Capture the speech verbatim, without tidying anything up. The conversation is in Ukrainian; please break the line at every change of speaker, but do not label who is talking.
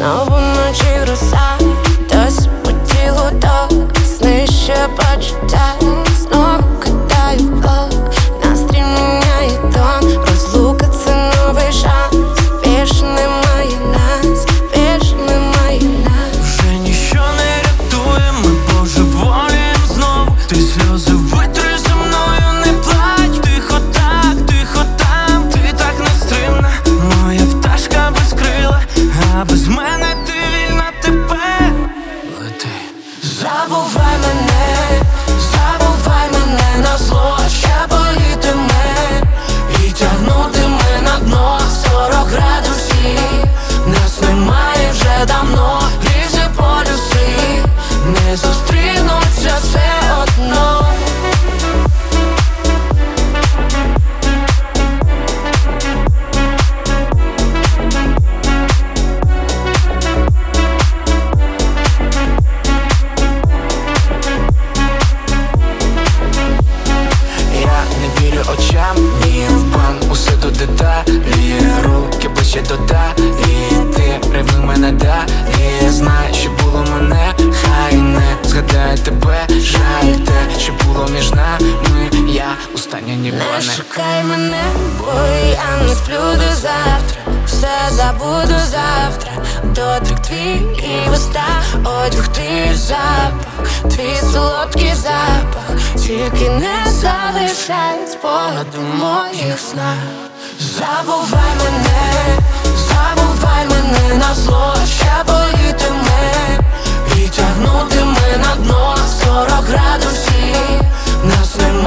знову ночі роса, досі по тілу ток, сни ще почуття, знову кидаю в блок, настрій міняє тон, розлука це новий шанс, більше немає нас, більше немає нас.
Вже ніщо не рятує, ми божеволієм знову. Ти сльози витри зі мною, не плач. Тихо так, тихо там, ти так нестримна, моя пташка без крила, а без мене ти вільна тепер. Лети.
Забувай мене, забувай мене на зло, ще болітиме і тягнутиме на дно сорок градусів. Нас немає вже давно, лізе полюси, не зустрінуться все одно.
Очам ні в бан, усе до деталі, руки ближче до далі. Ти прийми мене далі, знай, що було мене, хай не згадає тебе, жаль те, що було між нами, я остання ніби
Не
не.
шукай мене, бо я не сплю до завтра, все забуду завтра. Дотрик твій і вуста, одяг твій запах, твій солодкий запах, тільки не залишай спогаду в моїх снах. Забувай мене, забувай мене на зло, ще болітиме і тягнутиме на дно сорок градусів. Нас немає